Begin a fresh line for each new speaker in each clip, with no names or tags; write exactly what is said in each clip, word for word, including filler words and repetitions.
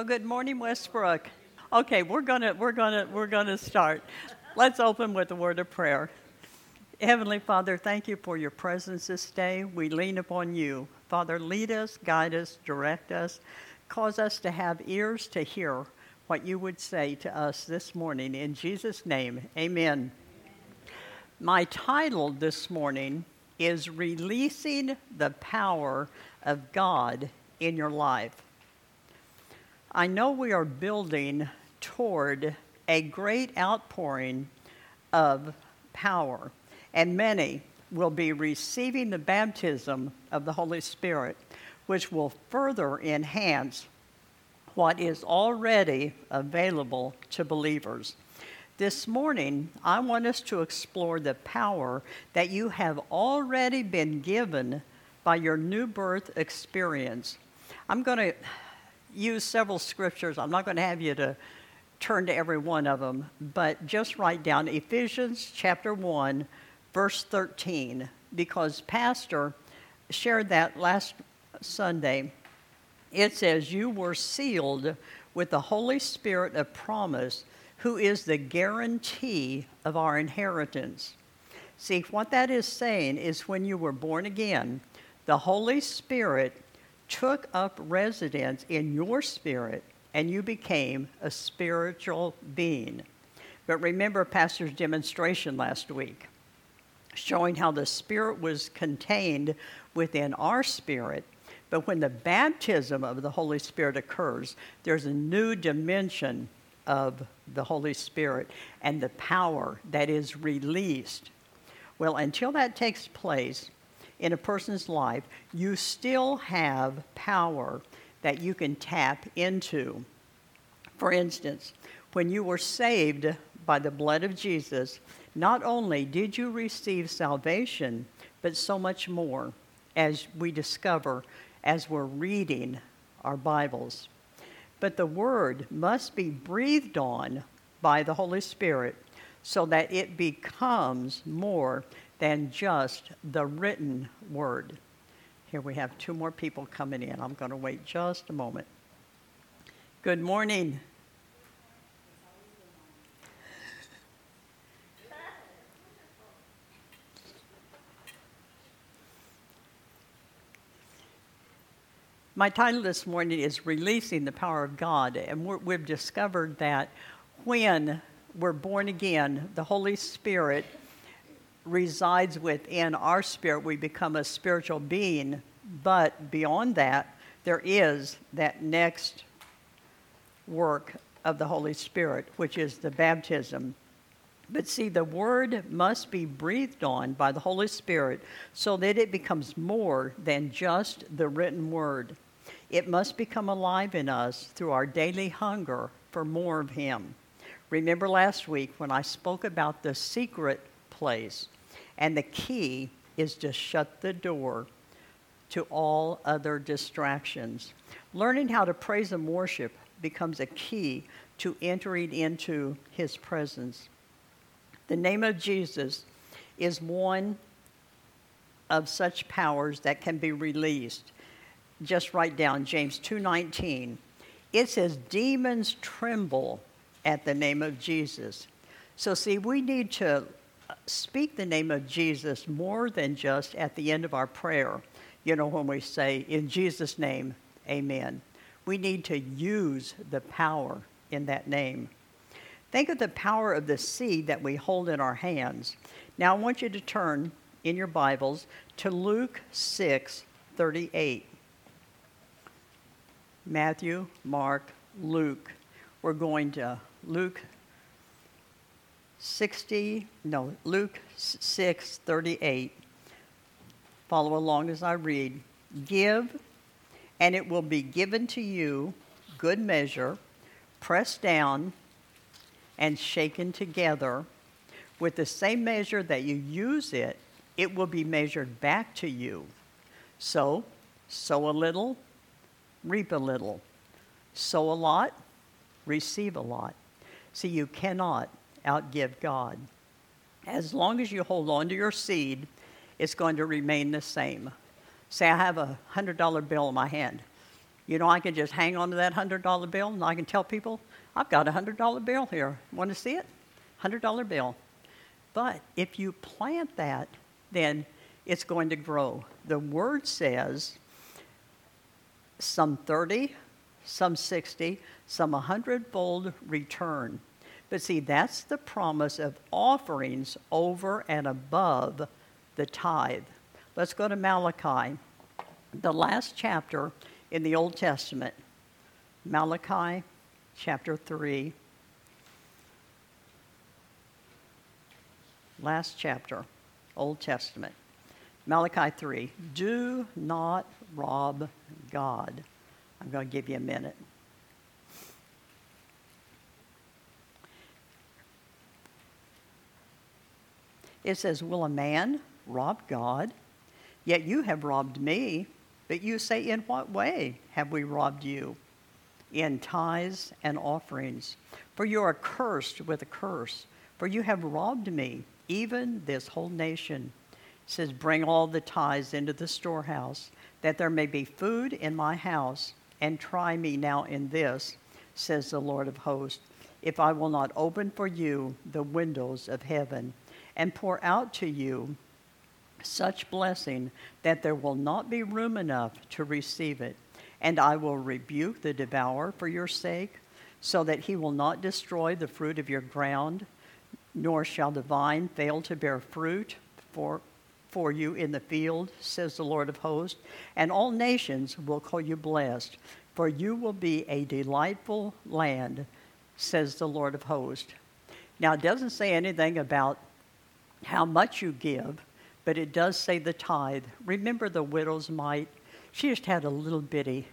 Well, good morning, Westbrook. Okay, we're gonna we're gonna we're gonna start. Let's open with a word of prayer. Heavenly Father, thank you for your presence this day. We lean upon you. Father, lead us, guide us, direct us, cause us to have ears to hear what you would say to us this morning. In Jesus' name, amen. My title this morning is Releasing the Power of God in Your Life. I know we are building toward a great outpouring of power, and many will be receiving the baptism of the Holy Spirit, which will further enhance what is already available to believers. This morning, I want us to explore the power that you have already been given by your new birth experience. I'm going to use several scriptures. I'm not going to have you to turn to every one of them, but just write down Ephesians chapter one, verse thirteen, because Pastor shared that last Sunday. It says, you were sealed with the Holy Spirit of promise, who is the guarantee of our inheritance. See, what that is saying is when you were born again, the Holy Spirit took up residence in your spirit, and you became a spiritual being. But remember Pastor's demonstration last week, showing how the Spirit was contained within our spirit. But when the baptism of the Holy Spirit occurs, there's a new dimension of the Holy Spirit and the power that is released. Well, until that takes place in a person's life, you still have power that you can tap into. For instance, when you were saved by the blood of Jesus, not only did you receive salvation, but so much more, as we discover as we're reading our Bibles. But the Word must be breathed on by the Holy Spirit so that it becomes more than just the written Word. Here we have two more people coming in. I'm going to wait just a moment. Good morning. My title this morning is Releasing the Power of God, and we're, we've discovered that when we're born again, the Holy Spirit resides within our spirit. We become a spiritual being, but beyond that, there is that next work of the Holy Spirit, which is the baptism. But see, the Word must be breathed on by the Holy Spirit so that it becomes more than just the written Word. It must become alive in us through our daily hunger for more of Him. Remember last week when I spoke about the secret place, and the key is to shut the door to all other distractions. Learning how to praise and worship becomes a key to entering into His presence. The name of Jesus is one of such powers that can be released. Just write down James two nineteen. It says, demons tremble at the name of Jesus. So see, we need to speak the name of Jesus more than just at the end of our prayer. You know, when we say, in Jesus' name, amen. We need to use the power in that name. Think of the power of the seed that we hold in our hands. Now I want you to turn in your Bibles to Luke six thirty-eight. Matthew, Mark, Luke. We're going to Luke sixty, no, Luke six thirty-eight. Follow along as I read. Give, and it will be given to you, good measure, pressed down and shaken together. With the same measure that you use it, it will be measured back to you. So, sow a little, reap a little. Sow a lot, receive a lot. See, you cannot outgive God. As long as you hold on to your seed, it's going to remain the same. Say, I have a one hundred dollar bill in my hand. You know, I can just hang on to that one hundred dollar bill and I can tell people, I've got a one hundred dollar bill here. Want to see it? one hundred dollar bill. But if you plant that, then it's going to grow. The word says some thirty, some sixty, some a hundredfold return. But see, that's the promise of offerings over and above the tithe. Let's go to Malachi, the last chapter in the Old Testament. Malachi chapter three. Last chapter, Old Testament. Malachi three. Do not rob God. I'm going to give you a minute. It says, will a man rob God? Yet you have robbed me. But you say, in what way have we robbed you? In tithes and offerings. For you are cursed with a curse. For you have robbed me, even this whole nation. It says, bring all the tithes into the storehouse, that there may be food in my house. And try me now in this, says the Lord of hosts, if I will not open for you the windows of heaven, and pour out to you such blessing that there will not be room enough to receive it. And I will rebuke the devourer for your sake, so that he will not destroy the fruit of your ground, nor shall the vine fail to bear fruit for, for you in the field, says the Lord of hosts. And all nations will call you blessed, for you will be a delightful land, says the Lord of hosts. Now, it doesn't say anything about how much you give, but it does say the tithe. Remember the widow's mite? She just had a little bitty,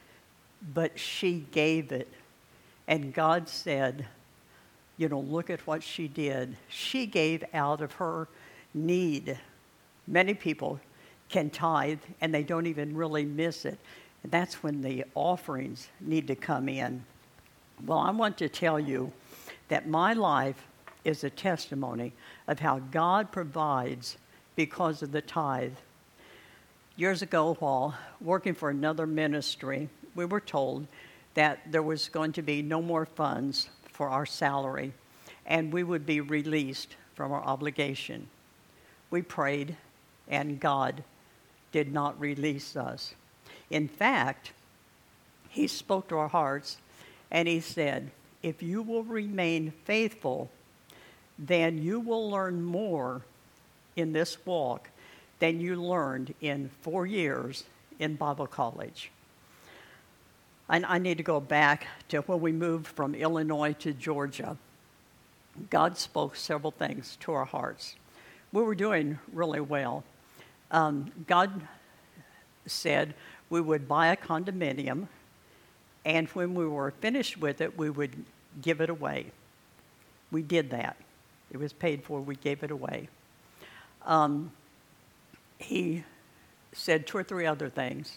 but she gave it. And God said, you know, look at what she did. She gave out of her need. Many people can tithe, and they don't even really miss it. And that's when the offerings need to come in. Well, I want to tell you that my life is a testimony of how God provides because of the tithe. Years ago, while working for another ministry, we were told that there was going to be no more funds for our salary, and we would be released from our obligation. We prayed, and God did not release us. In fact, He spoke to our hearts, and He said, if you will remain faithful, then you will learn more in this walk than you learned in four years in Bible college. And I need to go back to when we moved from Illinois to Georgia. God spoke several things to our hearts. We were doing really well. Um, God said we would buy a condominium, and when we were finished with it, we would give it away. We did that. It was paid for. We gave it away. Um, he said two or three other things.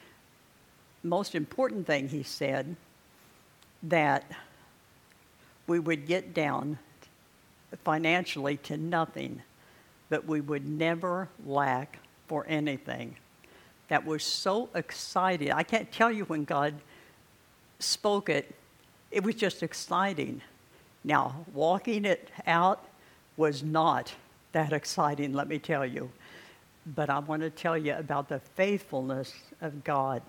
Most important thing he said, that we would get down financially to nothing, but we would never lack for anything. That was so exciting. I can't tell you when God spoke it, it was just exciting. Now, walking it out was not that exciting, let me tell you. But I want to tell you about the faithfulness of God.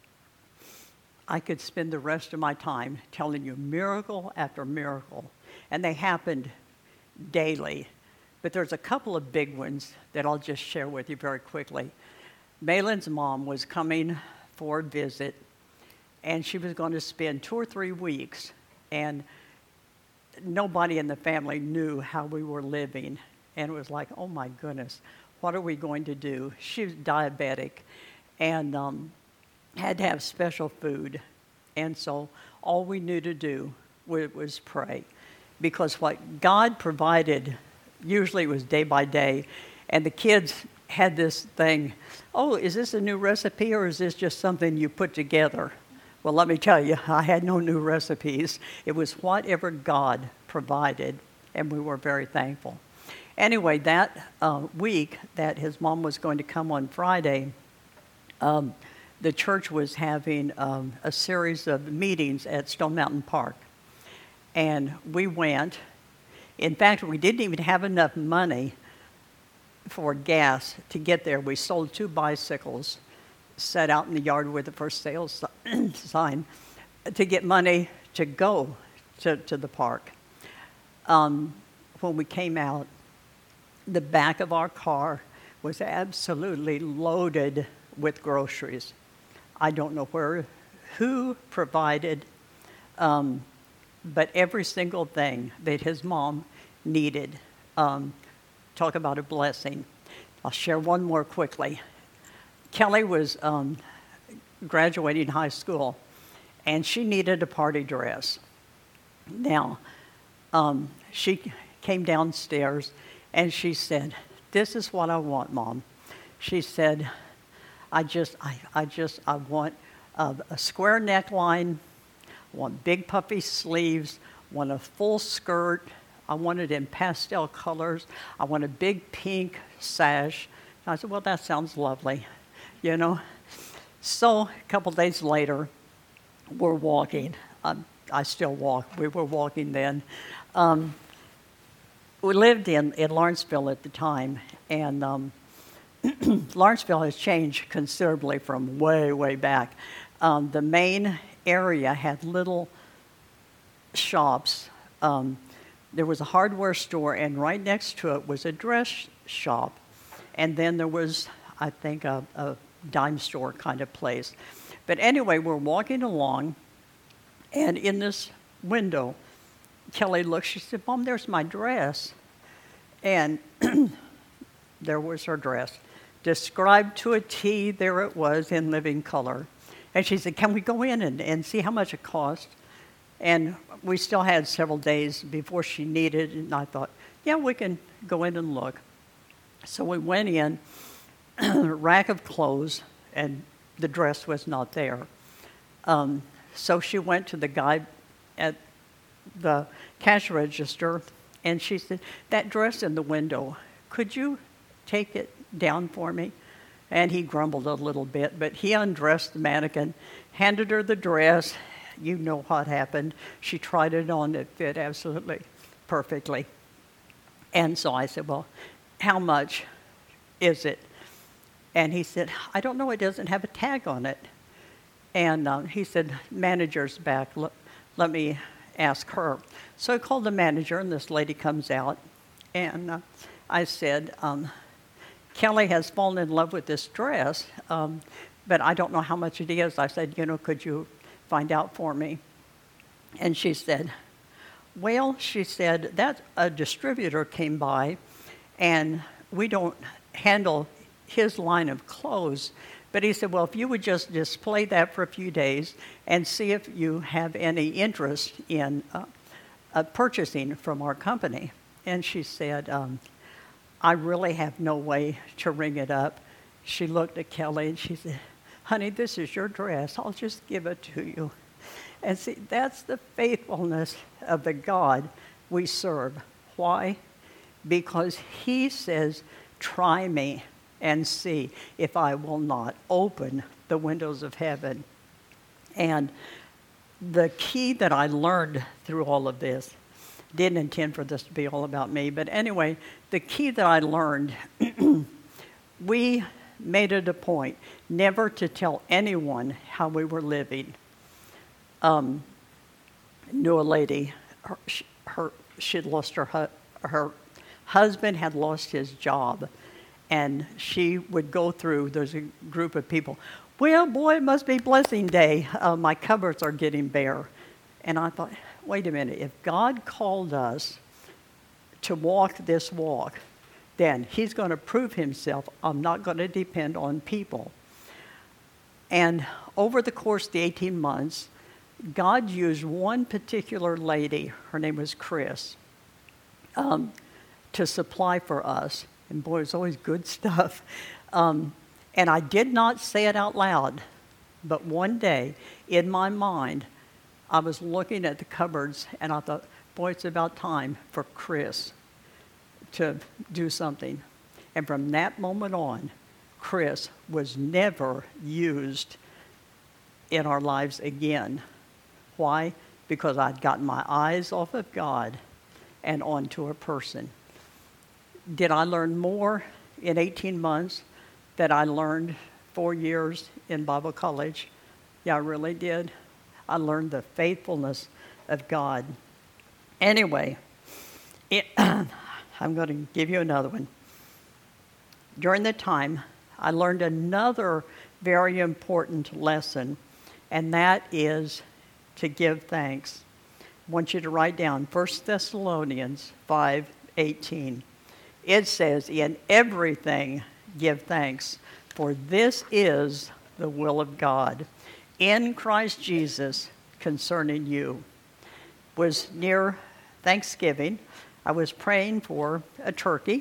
I could spend the rest of my time telling you miracle after miracle, and they happened daily. But there's a couple of big ones that I'll just share with you very quickly. Malin's mom was coming for a visit, and she was going to spend two or three weeks, and nobody in the family knew how we were living. And it was like, oh my goodness, what are we going to do? She was diabetic and um, had to have special food. And so all we knew to do was, was pray. Because what God provided, usually it was day by day, and the kids had this thing, oh, is this a new recipe or is this just something you put together? Well, let me tell you, I had no new recipes. It was whatever God provided, and we were very thankful. Anyway, that uh, week that his mom was going to come on Friday, um, the church was having um, a series of meetings at Stone Mountain Park. And we went. In fact, we didn't even have enough money for gas to get there. We sold two bicycles, set out in the yard with the for sale sign, to get money to go to, to the park. Um, when we came out, the back of our car was absolutely loaded with groceries. I don't know where, who provided, um, but every single thing that his mom needed. Um, talk about a blessing. I'll share one more quickly. Kelly was um, graduating high school, and she needed a party dress. Now, um, she came downstairs, and she said, "This is what I want, Mom." She said, I just, I, I just, I want a, a square neckline, I want big puffy sleeves, want a full skirt, I want it in pastel colors, I want a big pink sash. And I said, well, that sounds lovely, you know. So a couple days later, we're walking. Um, I still walk. We were walking then. Um, we lived in, in Lawrenceville at the time, and um, Lawrenceville has changed considerably from way, way back. Um, the main area had little shops. Um, there was a hardware store, and right next to it was a dress shop. And then there was, I think, a, a dime store kind of place. But anyway, we're walking along, and in this window, Kelly looked, she said, "Mom, there's my dress." And there was her dress. Described to a T, there it was in living color. And she said, "Can we go in and, and see how much it cost?" And we still had several days before she needed, and I thought, yeah, we can go in and look. So we went in, a rack of clothes, and the dress was not there. Um, so she went to the guy at the cash register, and she said, "That dress in the window, could you take it down for me?" And he grumbled a little bit, but he undressed the mannequin, handed her the dress. You know what happened. She tried it on. It fit absolutely perfectly. And so I said, "Well, how much is it?" And he said, "I don't know. It doesn't have a tag on it." And um, he said, "Manager's back. Let, let me ask her." So I called the manager, and this lady comes out. And uh, I said, um, "Kelly has fallen in love with this dress, um, but I don't know how much it is." I said, "You know, could you find out for me?" And she said, "Well," she said, "that a distributor came by, and we don't handle his line of clothes. But," he said, "well, if you would just display that for a few days and see if you have any interest in uh, uh, purchasing from our company." And she said, um, "I really have no way to ring it up." She looked at Kelly and she said, "Honey, this is your dress. I'll just give it to you." And see, that's the faithfulness of the God we serve. Why? Because he says, "Try me and see if I will not open the windows of heaven." And the key that I learned through all of this, didn't intend for this to be all about me, but anyway, the key that I learned, we made it a point never to tell anyone how we were living. Um, knew a lady, her, her, she'd lost her, hu- her husband had lost his job, and she would go through, there's a group of people, "Well, boy, it must be blessing day. Uh, my cupboards are getting bare." And I thought, wait a minute, if God called us to walk this walk, then he's going to prove himself. I'm not going to depend on people. And over the course of the eighteen months, God used one particular lady, her name was Chris, um, to supply for us. And boy, it's always good stuff. Um, and I did not say it out loud, but one day in my mind, I was looking at the cupboards and I thought, boy, it's about time for Chris to do something. And from that moment on, Chris was never used in our lives again. Why? Because I'd gotten my eyes off of God and onto a person. Did I learn more in eighteen months than I learned four years in Bible college? Yeah, I really did. I learned the faithfulness of God. Anyway, it, I'm going to give you another one. During the time, I learned another very important lesson, and that is to give thanks. I want you to write down First Thessalonians five eighteen. It says, "In everything give thanks, for this is the will of God in Christ Jesus concerning you." It was near Thanksgiving. I was praying for a turkey.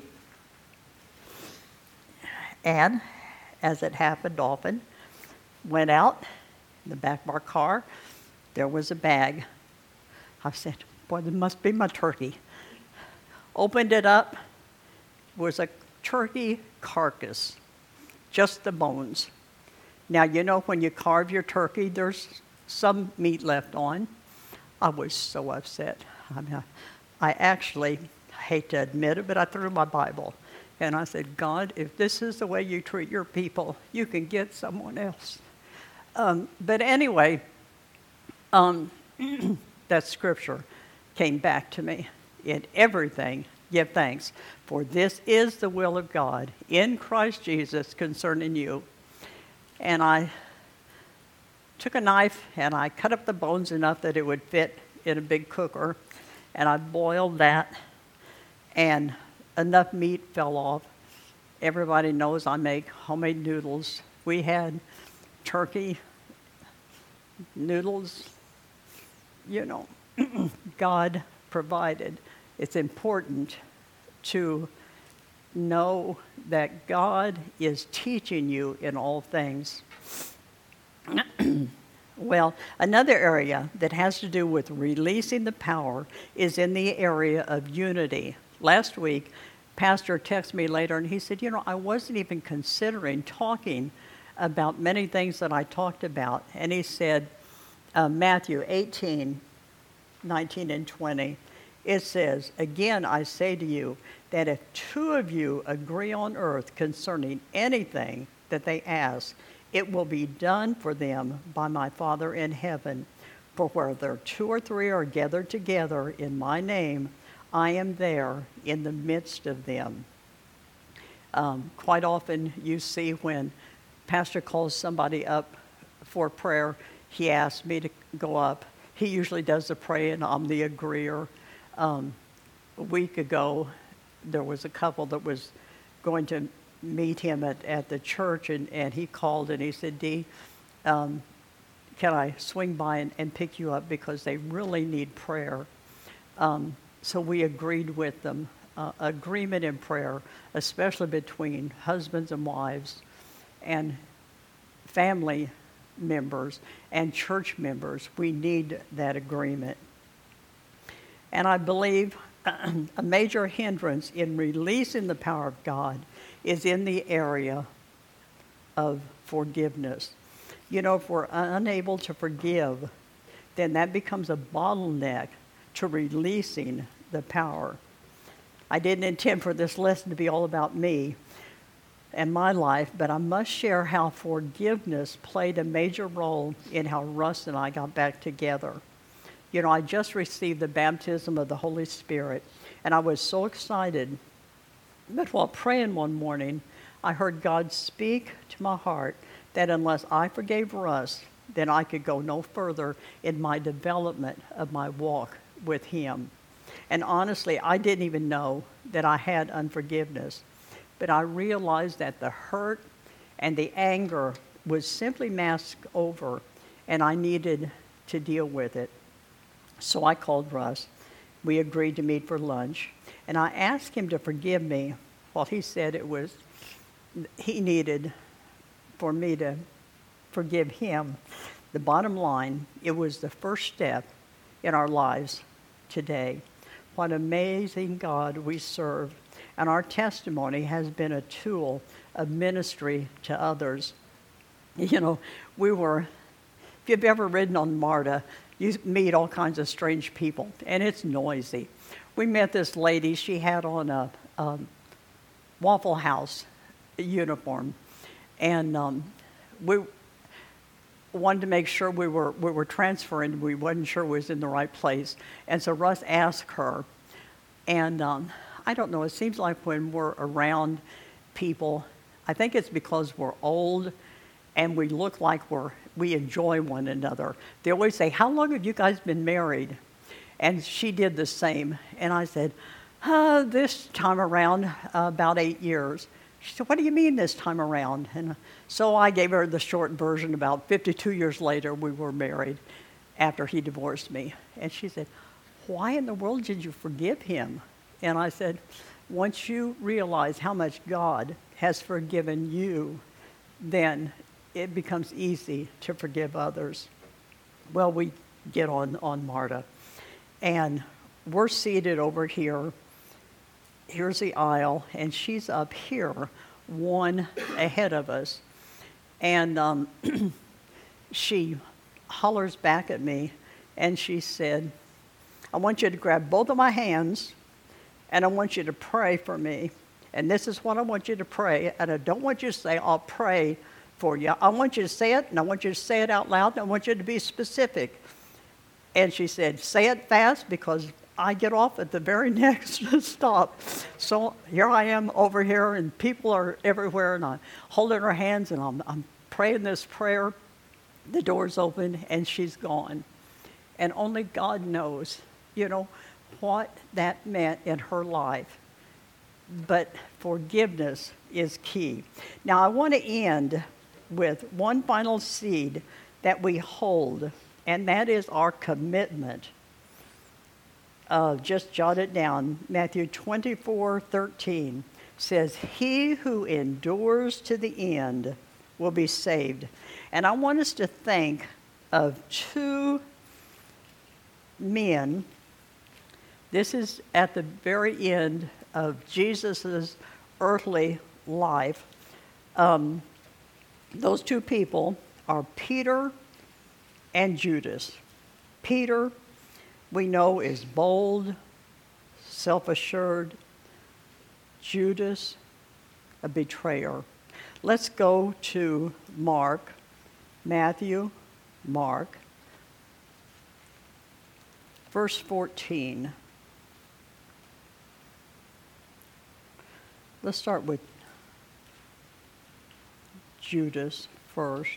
And as it happened often, went out in the back of our car. There was a bag. I said, boy, this must be my turkey. Opened it up. It was a turkey carcass, just the bones. Now, you know, when you carve your turkey, there's some meat left on. I was so upset. I mean, I, I actually, hate to admit it, but I threw my Bible. And I said, God, if this is the way you treat your people, you can get someone else. Um, but anyway, um, that scripture came back to me. In everything, give thanks, for this is the will of God in Christ Jesus concerning you. And I took a knife and I cut up the bones enough that it would fit in a big cooker. And I boiled that, and enough meat fell off. Everybody knows I make homemade noodles. We had turkey, noodles, you know, God provided. It's important to know that God is teaching you in all things. Well, another area that has to do with releasing the power is in the area of unity. Last week, Pastor texted me later and he said, you know, I wasn't even considering talking about many things that I talked about. And he said, uh, Matthew eighteen, nineteen and twenty, it says, "Again I say to you that if two of you agree on earth concerning anything that they ask, it will be done for them by my Father in heaven. For where there two or three are gathered together in my name, I am there in the midst of them." Um, quite often you see when Pastor calls somebody up for prayer, he asks me to go up. He usually does the praying, I'm the agreeer. Um, a week ago, there was a couple that was going to meet him at, at the church, and, and he called and he said, Dee, um, can I swing by and, and pick you up because they really need prayer. Um, so we agreed with them. Uh, agreement in prayer, especially between husbands and wives and family members and church members. We need that agreement. And I believe a major hindrance in releasing the power of God is in the area of forgiveness. You know, if we're unable to forgive, then that becomes a bottleneck to releasing the power. I didn't intend for this lesson to be all about me and my life, but I must share how forgiveness played a major role in how Russ and I got back together. You know, I just received the baptism of the Holy Spirit, and I was so excited. But while praying one morning, I heard God speak to my heart that unless I forgave Russ, then I could go no further in my development of my walk with him. And honestly, I didn't even know that I had unforgiveness. But I realized that the hurt and the anger was simply masked over, and I needed to deal with it. So I called Russ. We agreed to meet for lunch. And I asked him to forgive me while he said it was, he needed for me to forgive him. The bottom line, it was the first step in our lives today. What amazing God we serve. And our testimony has been a tool of ministry to others. You know, we were If you've ever ridden on MARTA, you meet all kinds of strange people, and it's noisy. We met this lady. She had on a, a Waffle House uniform, and um, we wanted to make sure we were we were transferring. We wasn't sure we was in the right place, and so Russ asked her, and um, I don't know. It seems like when we're around people, I think it's because we're old, and we look like we're we enjoy one another. They always say, "How long have you guys been married?" And she did the same, and I said, uh, "This time around, uh, about eight years." She said, "What do you mean this time around?" And so I gave her the short version. About fifty-two years later, we were married after he divorced me. And she said, "Why in the world did you forgive him?" And I said, "Once you realize how much God has forgiven you, then it becomes easy to forgive others." Well, we get on, on MARTA, and we're seated over here. Here's the aisle, and she's up here, one ahead of us. And um, she hollers back at me, and she said, "I want you to grab both of my hands, and I want you to pray for me. And this is what I want you to pray. And I don't want you to say, 'I'll pray for you.' I want you to say it, and I want you to say it out loud, and I want you to be specific." And she said, "Say it fast, because I get off at the very next stop." So here I am over here, and people are everywhere, and I'm holding her hands, and I'm, I'm praying this prayer. The door's open, and she's gone. And only God knows, you know, what that meant in her life. But forgiveness is key. Now, I want to end with one final seed that we hold, and that is our commitment. Uh, just jot it down. Matthew twenty-four thirteen says, "He who endures to the end will be saved." And I want us to think of two men. This is at the very end of Jesus' earthly life. Um, those two people are Peter and Judas. Peter, we know, is bold, self-assured. Judas, a betrayer. Let's go to Mark, Matthew, Mark, verse fourteen. Let's start with Judas first.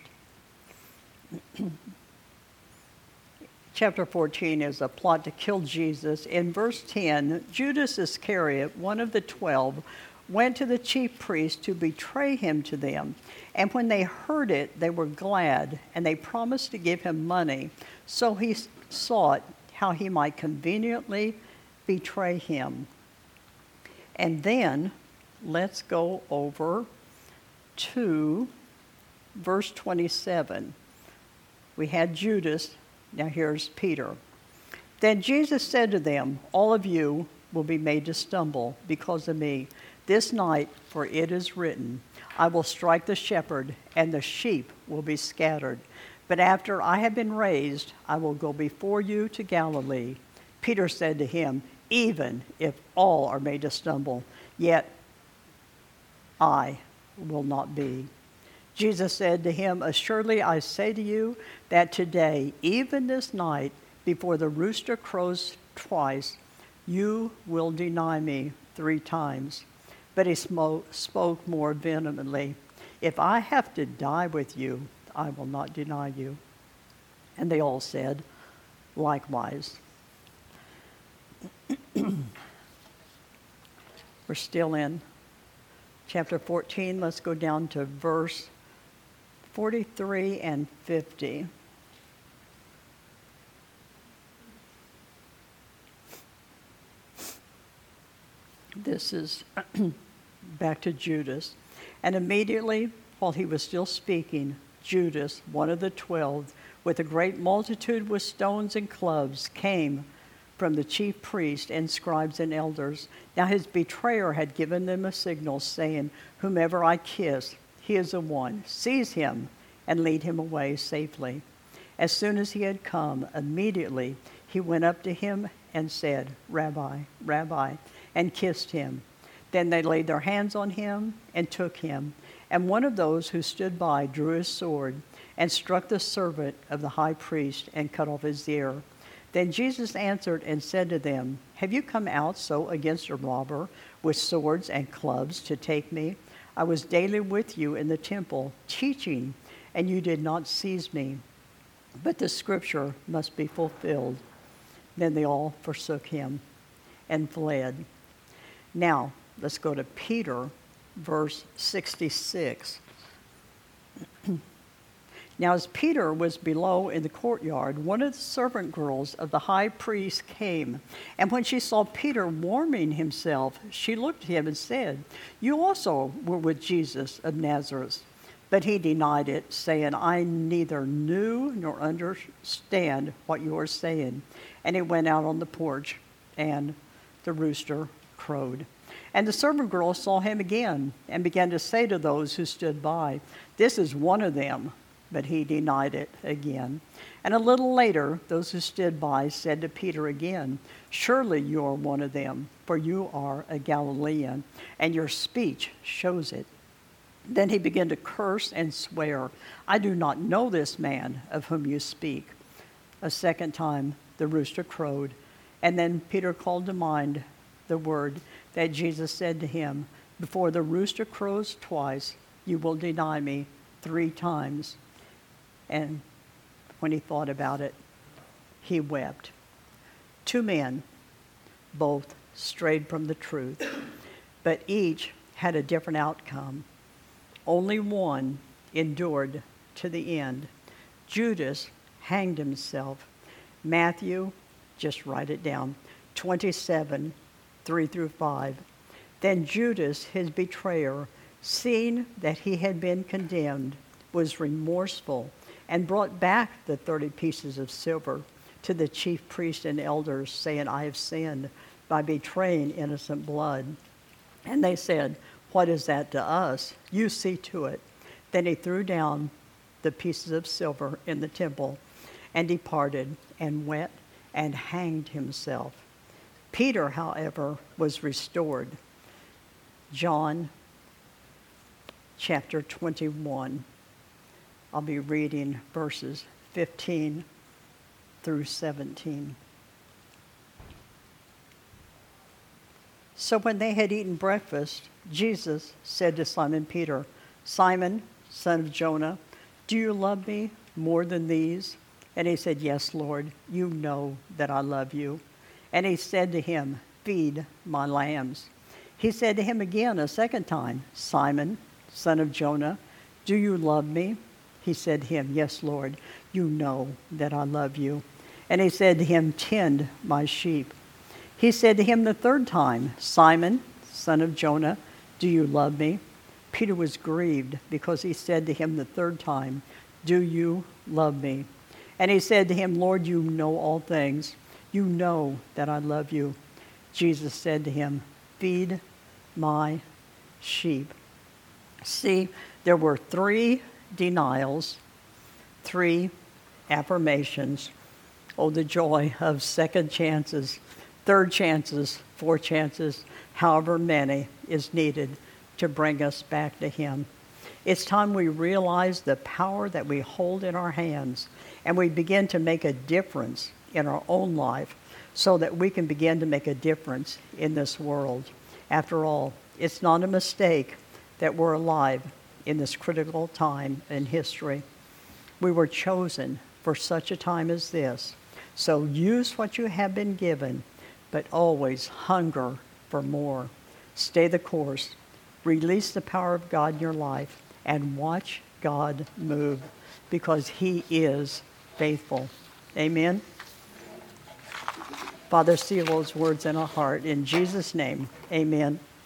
Chapter fourteen is a plot to kill Jesus. In verse ten, Judas Iscariot, one of the twelve, went to the chief priests to betray him to them. And when they heard it, they were glad, and they promised to give him money. So he sought how he might conveniently betray him. And then, let's go over to verse twenty-seven. We had Judas. Now here's Peter. Then Jesus said to them, "All of you will be made to stumble because of me this night, for it is written, I will strike the shepherd, and the sheep will be scattered. But after I have been raised, I will go before you to Galilee." Peter said to him, "Even if all are made to stumble, yet I will not be." Jesus said to him, "Assuredly I say to you that today, even this night, before the rooster crows twice, you will deny me three times." But he smoke, spoke more vehemently, "If I have to die with you, I will not deny you." And they all said, likewise. We're still in chapter fourteen. Let's go down to verse forty-three and fifty. This is back to Judas. And immediately, while he was still speaking, Judas, one of the twelve, with a great multitude with stones and clubs, came from the chief priests and scribes and elders. Now his betrayer had given them a signal, saying, "Whomever I kiss, he is the one. Seize him and lead him away safely." As soon as he had come, immediately he went up to him and said, Rabbi, Rabbi, and kissed him. Then they laid their hands on him and took him. And one of those who stood by drew his sword and struck the servant of the high priest and cut off his ear. Then Jesus answered and said to them, Have you come out so against a robber with swords and clubs to take me? I was daily with you in the temple, teaching, and you did not seize me. But the scripture must be fulfilled. Then they all forsook him and fled. Now, let's go to Peter, verse sixty-six. Now, as Peter was below in the courtyard, one of the servant girls of the high priest came. And when she saw Peter warming himself, she looked at him and said, You also were with Jesus of Nazareth. But he denied it, saying, I neither knew nor understand what you are saying. And he went out on the porch, and the rooster crowed. And the servant girl saw him again, and began to say to those who stood by, This is one of them. But he denied it again. And a little later, those who stood by said to Peter again, Surely you are one of them, for you are a Galilean, and your speech shows it. Then he began to curse and swear, I do not know this man of whom you speak. A second time the rooster crowed, and then Peter called to mind the word that Jesus said to him, Before the rooster crows twice, you will deny me three times. And when he thought about it, he wept. Two men, both strayed from the truth, but each had a different outcome. Only one endured to the end. Judas hanged himself. Matthew, just write it down, twenty-seven, three through five. Then Judas, his betrayer, seeing that he had been condemned, was remorseful and brought back the thirty pieces of silver to the chief priests and elders, saying, I have sinned by betraying innocent blood. And they said, What is that to us? You see to it. Then he threw down the pieces of silver in the temple and departed and went and hanged himself. Peter, however, was restored. John chapter twenty-one. I'll be reading verses fifteen through seventeen. So when they had eaten breakfast, Jesus said to Simon Peter, Simon, son of Jonah, do you love me more than these? And he said, Yes, Lord, you know that I love you. And he said to him, Feed my lambs. He said to him again a second time, Simon, son of Jonah, do you love me? He said to him, Yes, Lord, you know that I love you. And he said to him, Tend my sheep. He said to him the third time, Simon, son of Jonah, do you love me? Peter was grieved because he said to him the third time, Do you love me? And he said to him, Lord, you know all things. You know that I love you. Jesus said to him, Feed my sheep. See, there were three denials, three affirmations. Oh, the joy of second chances, third chances, fourth chances, however many is needed to bring us back to him. It's time we realize the power that we hold in our hands and we begin to make a difference in our own life so that we can begin to make a difference in this world. After all, it's not a mistake that we're alive in this critical time in history. We were chosen for such a time as this. So use what you have been given, but always hunger for more. Stay the course. Release the power of God in your life and watch God move because he is faithful. Amen. Father, seal those words in our heart. In Jesus' name, amen.